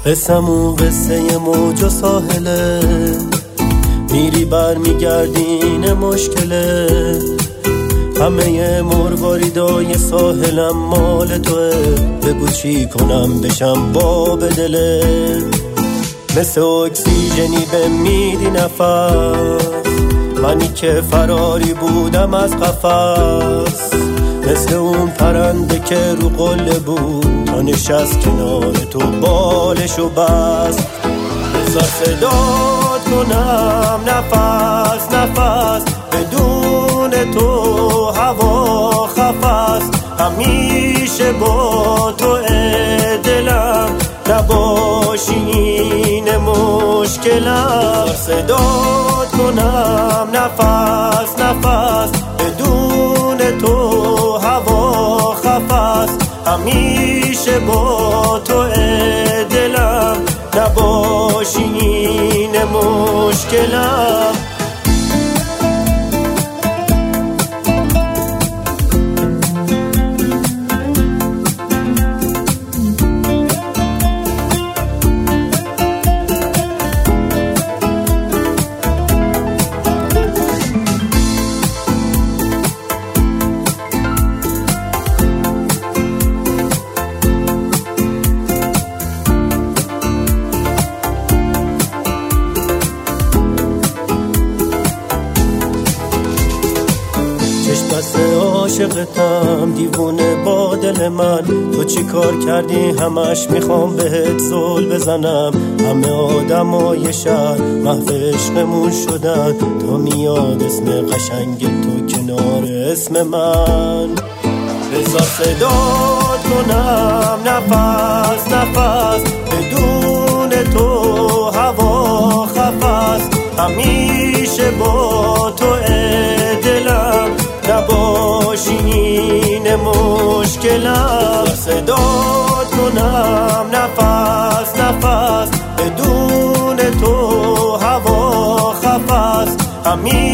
قصمون قصه موج و ساحله، میری بر میگردین مشکله. همه مرواریدای ساحلم مال توه، بگو چی کنم بشم باب دله. مثل اکسیژنی به میدی نفس، منی که فراری بودم از قفس. مثل اون پرنده که رو قله بود، تا نشست کنار تو بالشو بست. بذار صدات کنم نفس نفس، بدون تو هوا خفست. همیشه با تو دلم، نباشی این مشکلم. بذار صدات کنم نفس نفس، بدون تو هوا خفست. همیشه با تو دلم، نباشی این مشکلم. بس عاشقتم دیوونه با دل من. تو چی کار کردی همش میخوام بهت زل بزنم. همه آدمای شهر محو عشقمون شدن، تا میاد اسم قشنگ تو کنار اسم من. بذار صدات کنم نفس نفس، بدون تو هوا خفست. همیشه با تو دلم، نباشی این مشکلم. صدات کنم نفس نفس، بدون تو هوا خفست.